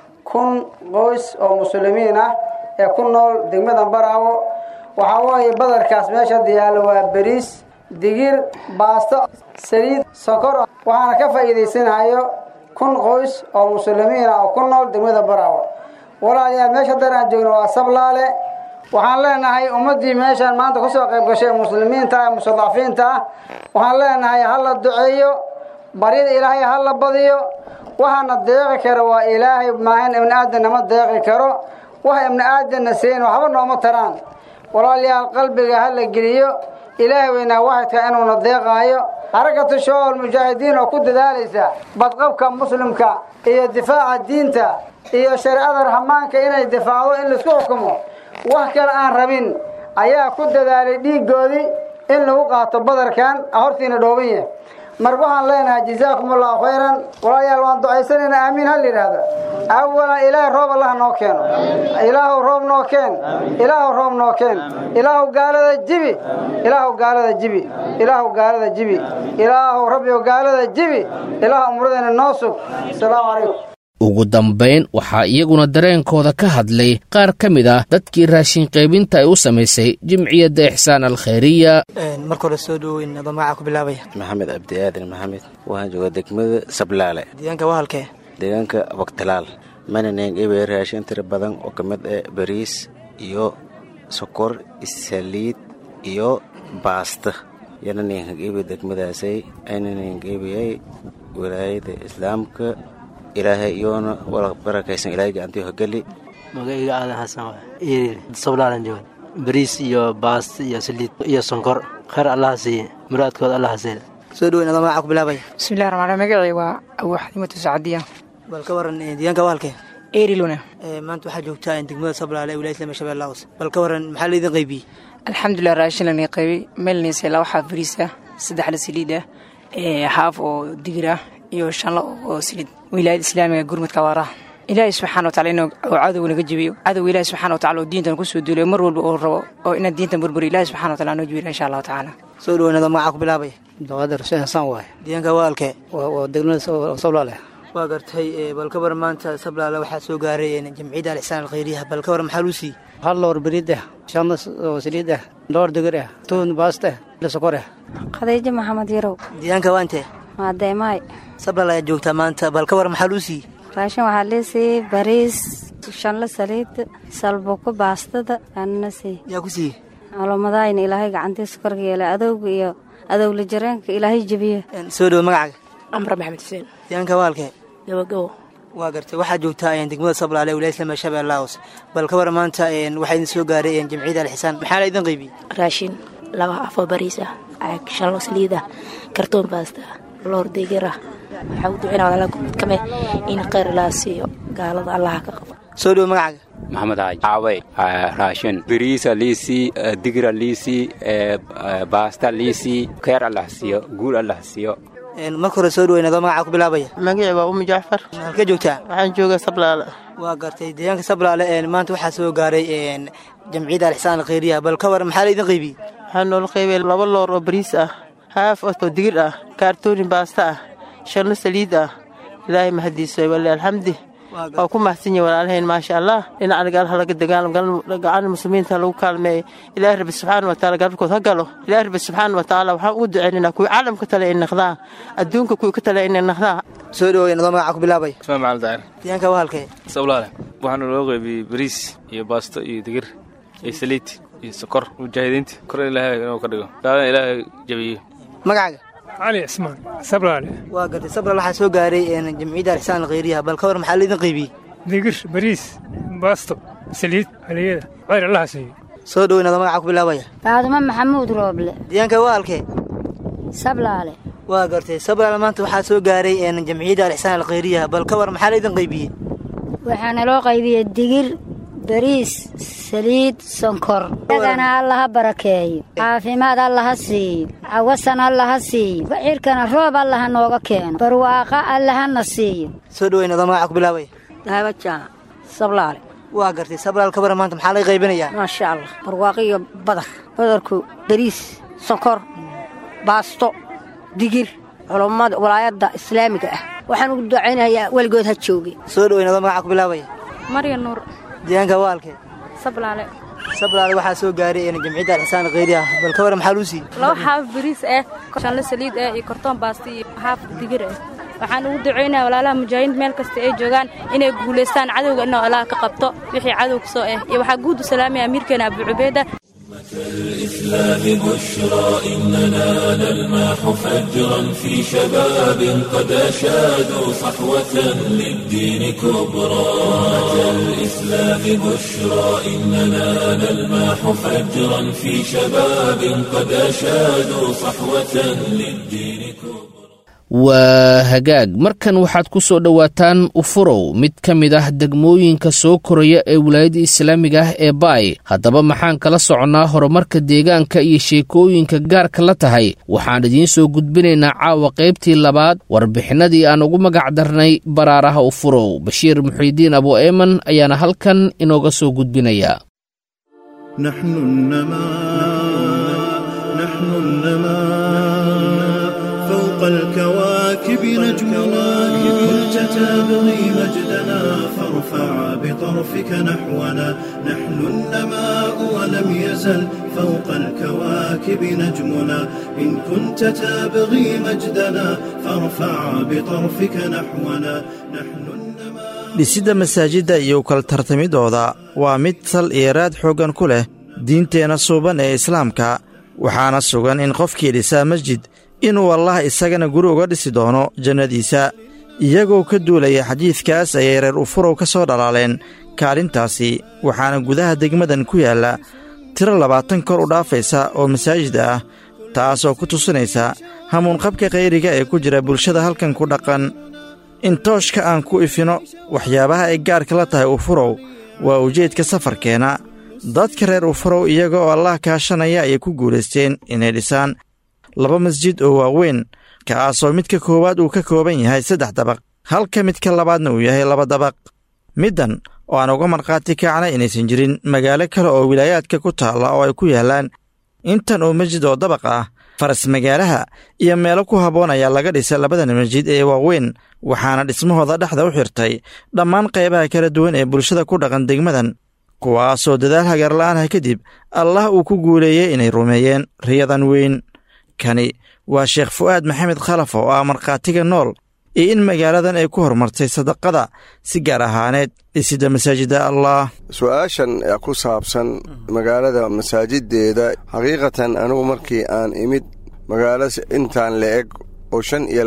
1,000 qoys oo muslimiin ah ee ku nool degmada Baraawo waxaa waaye badarkaas meesha yaallo waa bariis digir baasto saliid sokor waxaana ka faa'iidaysanayo 1,000 qoys oo muslimiin ah oo ku nool degmada Baraawo walaalayaal meesha daraan joogno waa Sablaale waxaan leenahay ummadii meeshan maanta ku soo qayb gashay muslimiinta iyo mustadafiinta waxaan leenahay hal duceeyo barida ilaahay hal badiyo waxaana deeqi karo waa ilaahay maahan ibn aadan ma deeqi karo wax ibn aadan seen waxba nooma taraan walaalayaal qalbiga hal geliyo ilaahay weyna waxa inuu na deeqaayo xarakatu shabaab mujaahidiin oo ku dadaalaysa badqabka muslimka iyo difaaca diinta iyo shariicada rahmaanka inay difaacdo in la isku xukumo wax kale aan rabin ayaa ku dadaalay dhiigoodii in lagu qaato badarkan hortiina dhooban yahay mar waxaan leenahay jazaakumullahu khayran walaalayaal waan ducaysanayna aamiin hal yiraahdo awala ilaahay roob allah noo keeno ilaahu roob noo keen ilaahu roob noo keen ilaahu gaalada jibi ilaahu gaalada jibi ilaahu gaalada jibi ilaahu rabbi gaalada jibi ilaahu umradana noo sug assalaamu calaykum ugu dambayn waxaa iyaguna dareenkooda ka hadlay qaar ka mid ah dadkii raashin qaybinta ay u samaysay jimciyadda ixsaan alkhayriya marka hore soo dhaweyn magaca ku bilaabaya maxamed abdi aadan maxamed waxaan joogaa degmada Sablaale deegaanka waa halkee deegaanka Waqtilaal mananeen ibe raashin tira badan oo kamid ah bariis iyo sokor saliid iyo baasta yananeen ibe degmadaasay aynaneen ibe wilaayada islaamka ilaahay yoona wala barakaysan ilaahay gacantii hogali magayga aadan xasan ee Sablaale joogan bariis iyo baasta iyo saliid iyo sonkor khayr allah siiyo muraadkooda allah siiyo soo dhaweyn magaca ku bilaabaya bismillaahir rahmaanir rahiim magacay waa Abu Xalimatu Saadiya bal ka waran deegaanka waa halkee eeriluna maanta waxaa joogtaa degmada Sablaale ee wilaayada Shabeellaha Hoose bal ka waran maxaa la idin qaybiyay alxamdulillah raashin la qaybiyay meelniisa la waxa bariisa 3 saliid haaf oo digira iyo 5 oo saliid wilaayada islaamiga gurmudka awaaraha ilaahay subxaanahu wa ta'ala inuu cadow naga jabiyo cadow ilaahay subxaanahu wa ta'ala oo diintan ku soo duulay mar walba oo rabo oo in diintan burburiyo ilaahay subxaanahu wa ta'ala noo jabiyo insha Allah ta'ala soo dhawaanada magaca ku bilaabay dawada Xuseen Xasan waay deegaanka waa halkee waa degmada Sablaale waa gartay bal ka war maanta Sablaale waxa soo gaaray jamciyadda al-ihsaan al-khayriya bal ka war maxaa lu sii hal loor bariida shama saliida loor digir toon baasta la sokor Khadija Maxamed Yarow deegaanka waa intee waa Deemay Sablaale joogta maanta bal ka war maxaa lu sii raashin waxaa leesay bariis 5 saliid salbo ku baastada annasi yaa ku sii calaamadayn ilaahay gacantiisa kor yeelay adowga iyo adowla jareenka ilaahay jabiye soo dhaw magaca Amra Maxamed Xuseen deegaanka waalkee gabagabo waa gartay waxaa joogtaa degmada Sablaale wilaayada Shabeellaha Hoose bal ka war maanta waxay idin soo gaaray jamciyadda al-ihsaan maxaa la idin qaybiyay raashin 2 afo bariis ah 5 saliid ah kartoon baasta loor digir ah waxa uu ducinaa walaal kame in khayr la siiyo gaalada Allah ka qabo soo dhaw magaca maxamed aaway raashin bariis liisi digir liisi baasta liisi khayr Allah siiyo guul Allah siiyo marka hore soo dhaweynado magaca ku bilaabaya magacii waa Ummi Jaafar halka joogtaa waxaan joogaa Sablaale waa gartay deegaanka Sablaale maanta waxaa soo gaaray jamciyadda al-Ihsaan al-Khayriya bal ka war maxaa la idin qaybiyey waxaan noo qaybiyey 2 loor oo bariis ah haaf oo digir ah kaartoonin baasta ah 5 saliid ah ilaahay mahadiiso walaal alxamdi oo ku mahadsan yahay walaalaheen ma sha Allah dhinaca dagaalka laga dagaalan muslimiinta lagu kaalmeey ilaahay rabbi subhanahu wa ta'ala garabkood ha galo ilaahay rabbi subhanahu wa ta'ala waxaan u duceynaynaa kuwa caalamka tale in naqdaa adduunka kuwa ka tale in naqdaa soo dhaweynado magaca ku bilaabay Ismaaciil Daahir deegaanka waa halkee Sablaale waxaan loo qaybiyey bariis iyo baasto iyo digir iyo saliid iyo sokor mujaahidiinta kor ilaahay inuu ka dhigo gaadan ilaahay jabiyo magacaaga علي عثمان Sablaale waa gartay Sablaale waxaa soo gaaray jamciyadda al-Ihsaan al-Khayriya bal ka war maxaa la idin qaybiyey digir bariis baasto saliid haliyada khayr Allah siiyo soo dhaweynado magaca ku bilaabaya Faaduma Maxamuud Rooble deegaanka waa halkee Sablaale waa gartay Sablaale maanta waxaa soo gaaray jamciyadda al-Ihsaan al-Khayriya bal ka war maxaa la idin qaybiyey waxaana loo qaybiyey digir bariis saliid sonkor dagana Allah barakeeyo caafimaad Allah siiyo awasan Allah siiyo wixirkana roob Allah nooga keeno barwaaqa Allah na siiyo soo dhaweynado magaca ku bilaabay daawaja Sablaale waa gartay Sablaale ka war maanta maxaa la qaybinayaa ma sha Allah barwaaqiyo badarku bariis sonkor baasto digir culimada walaayada islaamiga ah waxaan ugu duceynayaa waligood ha jooge soo dhaweynado magaca ku bilaabay Maryam Nuur deegaanka waa halkee Sablaale Sablaale waxaa soo gaaray jamciyadda al-Ihsaan al-Khayriya bal ka war maxaa loo siiyey 2 xaaf bariis ah 5 saliid ah iyo kartoon baasto iyo xaaf digir ah waxaan ugu duceynayaa walaalaha mujaahidiinta meel kasta ay joogaan inay guuleystaan cadowga inuu Allah ka qabto wixii cadowga soo iyo waxaa guud u salaamaya amiirkeena Abu Ubayda الإسلام بشرى إننا نلمح فجرا في شباب قد أشادوا صحوة للدين كبرى الإسلام بشرى إننا نلمح فجرا في شباب قد أشادوا صحوة للدين كبرى waa hagaag markan waxaad ku soo dhowaataan ufurow mid ka mid ah degmooyinka soo koraya ee wilaayadda islaamiga ah ee baay haddaba maxaan kala soconnaa horumarka deegaanka iyo sheekooyinka gaarka la tahay waxaan idiin soo gudbinaynaa caawa qaybtii labaad warbixinadii aan ugu magac darnay baraaraha ufurow bashiir muxiidiin abu eeman ayaana halkan inooga soo gudbinaya الكواكب نجمنا كنت تبغي مجدنا فارفع بطرفك نحونا نحن النماء ولم يزل فوق الكواكب نجمنا إن كنت تبغي مجدنا فارفع بطرفك نحونا نحن dhisidda masaajidda iyo kala tartamidooda waa mid sal iyo raad xooggan ku leh diinteenna suuban ee islaamka waxaana sugan in qofkii dhisaa masjid inuu allah isagana guri uga dhisi doono jannadiisa iyagoo ka duulaya xadiidkaas ayay reer ufurow ka soo dhalaaleen kaalintaasi waxaana gudaha degmadan ku yaalla tiro 20 kor u dhaafaysa oo masaajid ah taasoo ku tusinaysa hamuunqabka khayriga ee ku jira bulshada halkan ku dhaqan in tooshka aan ku ifino waxyaabaha ay gaarka la tahay ufurow waa ujeedka safarkeenna dadka reer ufurow iyaga oo allah kaashanaya ayay ku guulaysteen inay dhisaan 2 masjid oo waaweyn kaasoo midka koowaad uu ka kooban yahay 3 dabaq halka midka labaadna uu yahay 2 dabaq middan oo aan uga markhaati kacnay inaysan jirin magaalo kale oo wilaayaadka ku taalla oo ay ku yaallaan intan oo masjid oo dabaq ah faras magaalaha iyo meelo ku habboon ayaa laga dhisay 2 masjid ee waaweyn waxaana dhismahooda dhexda u xirtay dhammaan qaybaha kala duwan ee bulshada ku dhaqan degmadan kuwaasoo dadaal hagarla'aan ah kadib allah uu ku guuleeyey inay rumeeyeen riyadan weyn kani waa sheekh fu'aad maxamed khalaf oo ah markhaatiga nool iyo in magaaladan ay ku horumartay sadaqada si gaar ahaaneed dhisidda masaajidda allah su-aashan ku saabsan magaalada masaajiddeeda xaqiiqatan anigu markii aan imid magaalo intaan la eg oo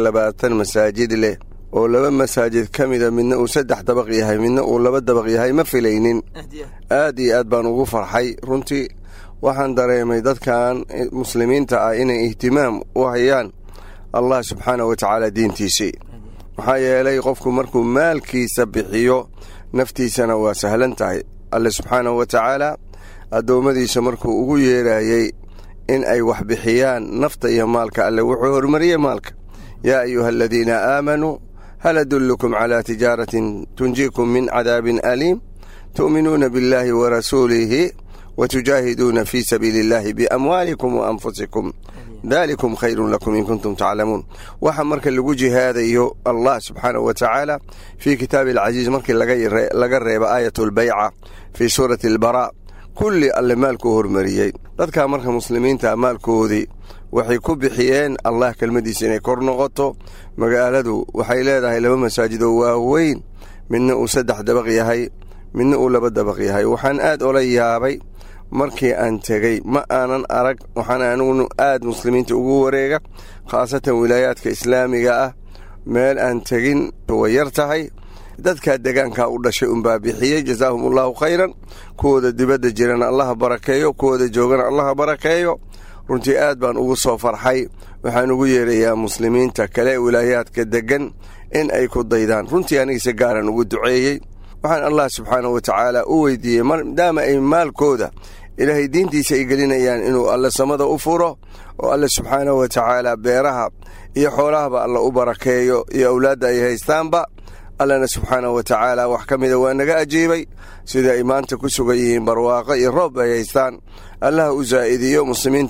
25 masaajid leh oo 2 masaajid ka mida midna uu 3 dabaq yahay midna uu 2 dabaq yahay ma filaynin aad iyo aad baan ugu farxay runtii waxaan dareemay dadkan muslimiinta ah inay ihtimaam u hayaan allah subxaanahu wa tacaala diintiisii maxaa yeelay qofku markuu maalkiisa bixiyo naftiisana waa sahlan tahay alle subxaanahu wa tacaala addoommadiisa markuu ugu yeerayey in ay wax bixiyaan nafta iyo maalka alle wuxuu horumariyey maalka yaa ayuha aladiina aamanuu hal adullukum calaa tijaaratin tunjiikum min cadaabin aliim tu'minuuna biاllaahi warasuulihi watujaahiduuna fii sabiili اllaahi biamwaalikum waanfusikum dalikum khayrun lakum in kuntum taclamuun waxa marka lagu jihaadayo allah subxaanahu wa tacaala fii kitaabi alcaziiz markii laga reeba aayat lbayca fii suurati albaraa kulli alle maalkuu hormariyey dadkaa marka muslimiinta maalkoodii waxay ku bixiyeen allah kelmaddiisa inay kor noqoto magaaladu waxay leedahay 2 masaajid oo waaweyn midna uu 3 dabaq yahay midna uu 2 dabaq yahay waxaan aad ola yaabay markii aan tegey ma aanan arag waxaan aniguna aad muslimiinta ugu wareega khaasatan wilaayaadka islaamiga ah meel aan tegin way yar tahay dadka deegaanka u dhashay unbaa bixiyey jazaahumullahu khayran kuwooda dibadda jirana allaha barakeeyo kuwooda joogana allaha barakeeyo runtii aad baan ugu soo farxay waxaan ugu yeerayaa muslimiinta kale wilaayaadka degan in ay ku daydaan runtii anigise gaaran ugu duceeyey waxaan allah subxaanahu wa tacaala u weydiiyey maadaama ay maalkooda ilaahay diintiisa ay gelinayaan inuu alle samada u furo oo alle subxaanahu wa tacaala beeraha iyo xoolahaba alla u barakeeyo iyo awlaadda ay haystaanba allana subxaanahu wa tacaala wax ka mida waa naga ajiibay sida ay maanta ku sugan yihiin barwaaqo iyo roob ay haystaan allaha u zaa'idiyo muslimiinta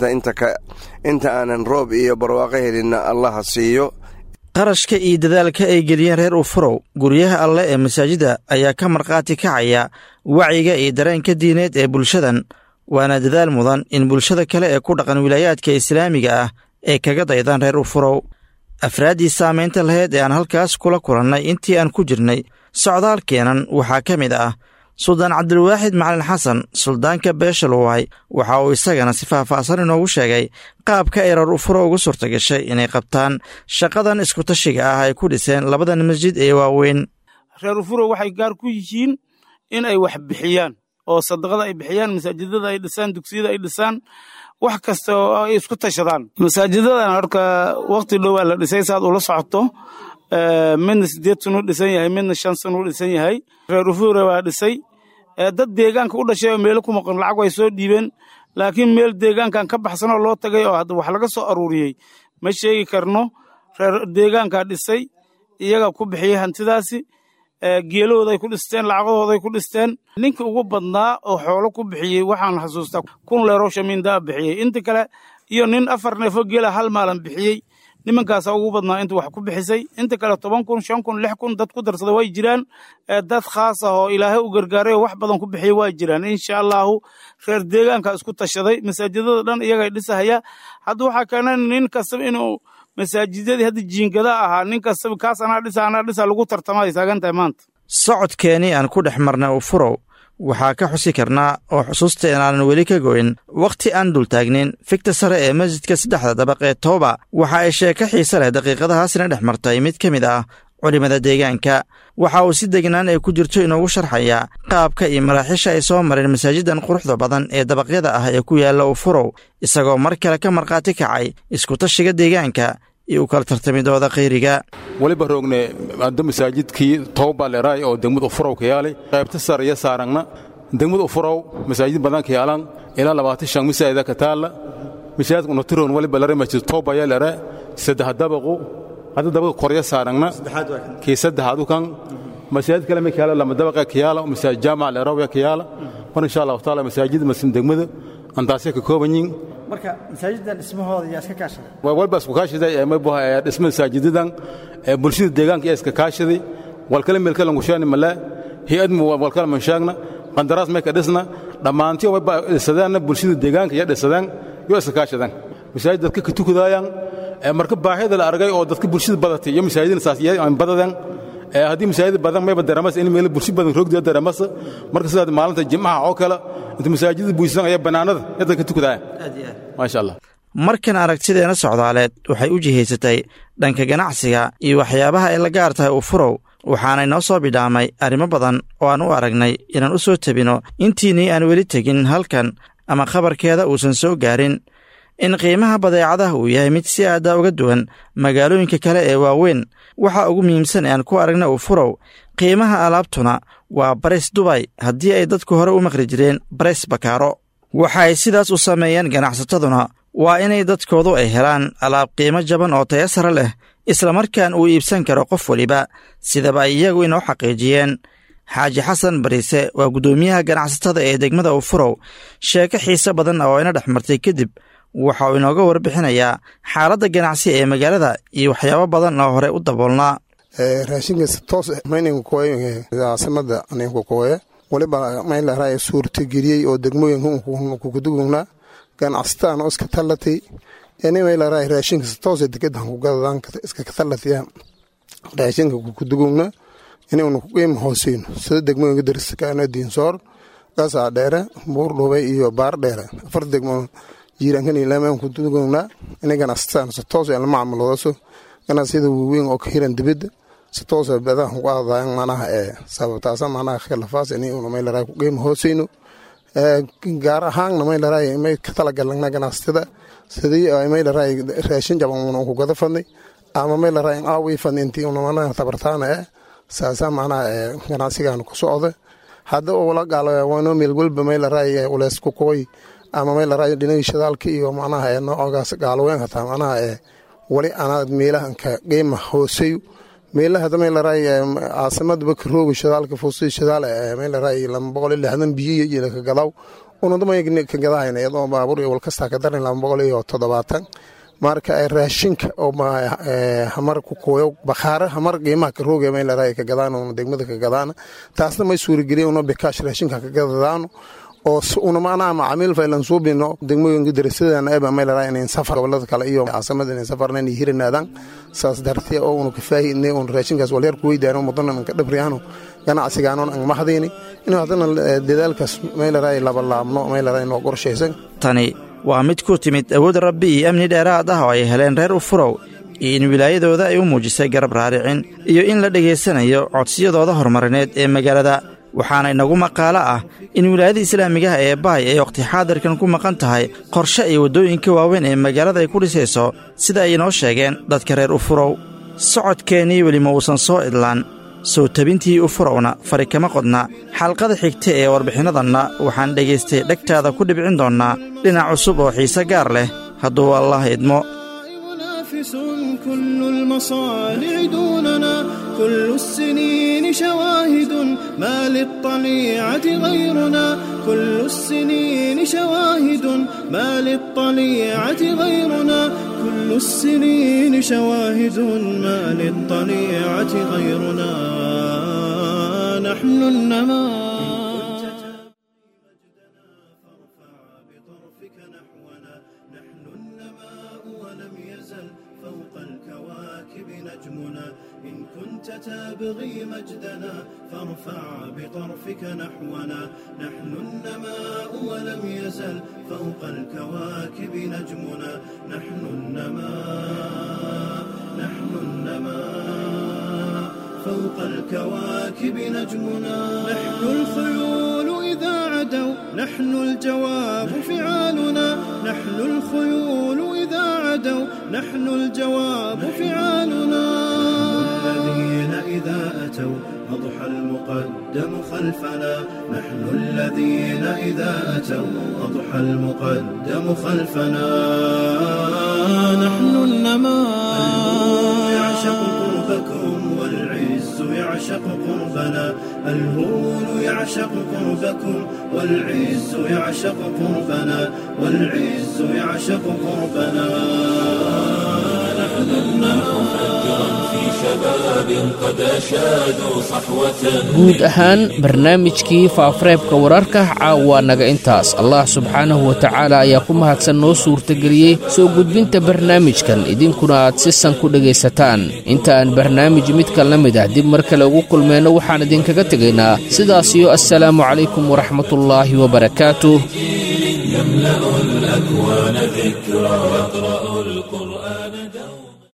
inta aanan roob iyo barwaaqo helinna allaha siiyo qarashka iyo dadaalka ay geliyeen reer ufurow guryaha alleh ee masaajidda ayaa ka markhaati kacaya wacyiga iyo dareenka diineed ee bulshadan waana dadaal mudan in bulshada kale ee ku dhaqan wilaayaadka islaamiga ah ee kaga daydaan reer ufurow afraaddii saamaynta laheyd ee aan halkaas kula kulannay intii aan ku jirnay socdaalkeennan waxaa ka mid ah suldaan cabdilwaaxid macalin xasan suldaanka beesha luwaay waxa uu isagana si faahfaahsan inoogu sheegay qaabka ay reer ufuro ugu suurta gashay inay qabtaan shaqadan iskutashiga ah ay ku dhiseen labadan masjid ee waaweyn reer ufuro waxay gaar ku yihiin in ay wax bixiyaan oo sadaqada ay bixiyaan masaajidada ay dhisaan dugsiyada ay dhisaan wax kasta oo ay isku tashadaan masaajidadan horka waqti dhowaa la dhisay saad ula socoto midna 8 sano dhisan yahay midna 5 sano dhisan yahay reer ufuro waa dhisay dad deegaanka u dhashay oo meel ku maqan lacag way soo dhiibeen laakiin meel deegaankan ka baxsan oo loo tagay oo hadda wax laga soo aruuriyay ma sheegi karno reer deegaanka dhisay iyaga ku bixiyay hantidaasi geelooda ay ku dhisteen lacagahooda ay ku dhisteen ninka ugu badnaa oo xoolo ku bixiyey waxaan xasuustaa 1,000 leero shamindaa bixiyey inta kale iyo nin 4 neef oo geela hal maalan bixiyey nimankaasa ugu badnaa inta wax ku bixisay inta kale 10,000 5,000 6,000 dad ku darsada way jiraan dad khaas ah oo ilaahay u gargaaray wax badan ku bixiyey waa jiraan insha allahu reer deegaanka isku tashaday masaajidada dhan iyagay dhisahaya hadda waxaa keenan nin kastaba inuu masaajidadii hadda jiingada ahaa nin kastaba kaas anaa dhisa lagu tartamay taagantahay maanta socodkeenii aan ku dhex marnay ufurow waxaa ka xusi karnaa oo xusuusta inaanan weli ka goyn wakhti aan dultaagnin figta sare ee masjidka 3 dabaq ee tooba waxa ay sheeko xiise leh daqiiqadahaasina dhex martay mid ka mid ah culimmada deegaanka waxa uu si degnaan ay ku jirto inoogu sharxayaa qaabka iyo maraaxiisha ay soo mareen masaajidan quruxda badan ee dabaqyada ah ee ku yaalla ufurow isagoo mar kale ka markhaati kacay iskutashiga deegaanka iyo u kala tartamidooda khayriga waliba roogne hadda masaajidkii tooba leeraay oo degmada ufurow ka yaalay qaybta sare iyo saarangna degmada ufurow masaajid badan ka yaalan ilaa 25 masaajida ka taala masaajidku notiroon waliba leeray masjid tooba yaa leeray 3 dabaqo hadda dabaqo korya saarangna kii 3 kan masaajid kale ma kala lama dabaqa ka yaala masaajid jaamac leeraw ka yaala war insha Allah taala masaajid masjid degmada antaasay ka koobanyiin marka masaajidan dhismahooda yaa iska kaashaday walba isku kaashaday ma buha dhismaha masaajidadan bulshada deegaanka iska kaashaday wal kale meel kale ngushaan mala hay'ad wal kale man shaagna qandaraas ma ka dhisna dhamaantii walba dhisadaan bulshada deegaanka ya dhisadaan iyo iska kaashadan masaajid dadka ka tukadayaan marka baahida la argay oo dadka bulshada badatay iyo masaajidin saasiyay aan badadan haddii masaajid badan mayba daramas in meel bulshada badan roogdiyo daramas marka sidaad maalinta jimcaha oo kale inta masaajidda buusan ayaa banaanada yadda ka tukadaya maasha Allah markan aragtideena socdaaleed waxay u jihaysatay dhanka ganacsiga iyo waxyaabaha ay la gaar tahay ufurow waxaanay noo soo bidhaamay arrimo badan oo aan u aragnay inaan u soo tabino intiinii aan weli tegin halkan ama khabarkeeda uusan soo gaarin in qiimaha badeecadaha uu yahay mid si aada uga duwan magaalooyinka kale ee waaweyn waxa ugu muhiimsan ee aan ku aragna ufurow qiimaha alaabtuna waa bares dubay haddii ay dadku hore u maqli jireen bares bakaaro waxa ay sidaas u sameeyeen ganacsataduna waa inay dadkoodu ay helaan alaab qiimo jaban oo tayo sare leh islamarkaan uu iibsan karo qof weliba sidaba ay iyagu inoo xaqiijiyeen. xaaji xasan bariise waa guddoomiyaha ganacsatada ee degmada ufurow. sheeko xiise badan oo ina dhex martay kadib waxa uu inooga warbixinayaa xaaladda ganacsi ee magaalada iyo waxyaabo badan oo hore u daboolnaa. raashinkaas toos caasimada ninkukoye waliba maylaraa suurtageliyey oo degmooyinka kukudugunaa ganacsataan oo iska tallatay ini maylaraa raashinkaas toos dekedan kugadadaan iska tallataya raashinka kukudugugna inuuna ku qiima hooseyno sida degmooyinka dariskaana diinsoor gaasaa dheere buur dhubay iyo baar dheere 4 degmo jiiraankan ilaameen kudugugnaa inay ganacsataan si toos la maamulooso ganacsiyada waaweyn oo ka hiran dibadda si toos ah badan uga hadlayaan manaha sababtaas manaha khilafaas inay uu maylaraa ku qiimo hooseyno gaar ahaan maylaraa may ka talagalnaa ganacsatada sidii ay maylaraa raashin jaban ku gada fadnay ama maylaraa aawi fadintii uu manaha tabartaana saasa manaha ganacsigan ku socda hadda oo la gaalo waano meel walba maylaraa ulees ku kooy ama maylaraa dhinay shadaalka iyo manaha noocaas gaaloween hataa manaha wali anaad meelahan ka qiimo hooseeyo meelaha maylaraa caasimada bakrooga shadaalka fuusay shadaal maylaraa 260 biyo iyo ka gadaw una damay ka gadayna iyadoo baabuur iyo walkasta ka darin 270 marka ay raashinka oo hamar ku kooyo bakhaara hamar qiimaha ka roogay maylaraa ka gadaan oo degmada ka gadaan taasna may suurageliyeen oo bikaash raashinka ka gadaan oo una maana macaamiil faylan suubino degmooyinka darasadana ay maylaraa inay safar gobolada kale iyo caasimada inay safarnaan hirinaadaan saas dartii oo uu ka faa'iidnay oo raashinkaas wal yar ku weydaano mudan ka dhabriyaano ganacsigaan oo mahadini inuu hadana dadaalkaas maylaraa laba laabno maylaraa inoo qorsheysan. tani waa mid ku timid awood rabbi iyo amni dheeraad ah oo ay heleen reer ufurow iyo in wilaayadooda ay u muujisay garab raaricin iyo in la dhegaysanayo codsiyadooda horumarineed ee magaalada. waxaana inagu maqaalo ah in wilaayada islaamigaha ee baay ay waqti xaadirkan ku maqan tahay qorshe ay waddooyinka waaweyn ee magaalada ay ku dhisayso sida ay inoo sheegeen dadka reer ufurow. socodkeennii weli ma uusan soo idlaan soo tabintii ufurowna fari kama qodna. xalqada xigta ee warbixinnadanna waxaan dhegaystay dhegtaada ku dhibcin doonnaa dhinac cusub oo xiise gaar leh hadduu allah idmo. كل المصانع دوننا كل السنين شواهد ما للطليعة غيرنا كل السنين شواهد ما للطليعة غيرنا كل السنين شواهد ما للطليعة غيرنا نحن النماء تبغي مجدنا فارفع بطرفك نحونا نحن النماء ولم يزل فوق الكواكب نجمنا نحن النماء نحن النماء فوق الكواكب نجمنا نحن الخيول إذا عدوا نحن الجواب فعالنا نحن الخيول إذا عدوا نحن الجواب فعالنا الذين إذا أتوا أضحى المقدم خلفنا نحن الذين إذا أتوا أضحى المقدم خلفنا نحن النماء يعشق قربكم والعز يعشق قربنا الهون يعشق قربكم والعز يعشق قربنا والعز يعشق قربنا نحن النماء guud ahaan barnaamijkii faafareebka wararka caawa naga intaas. allah subxaanahu wa tacaala ayaa ku mahadsan noo suurtageliyey soo gudbinta barnaamijkan idinkuna aad si san ku dhegaysataan. inta aan barnaamij midka la mid ah dib mar kale ugu kulmeenno waxaan idinkaga tegaynaa sidaasiyo assalaamu calaykum waraxmatullaahi wabarakaatuh.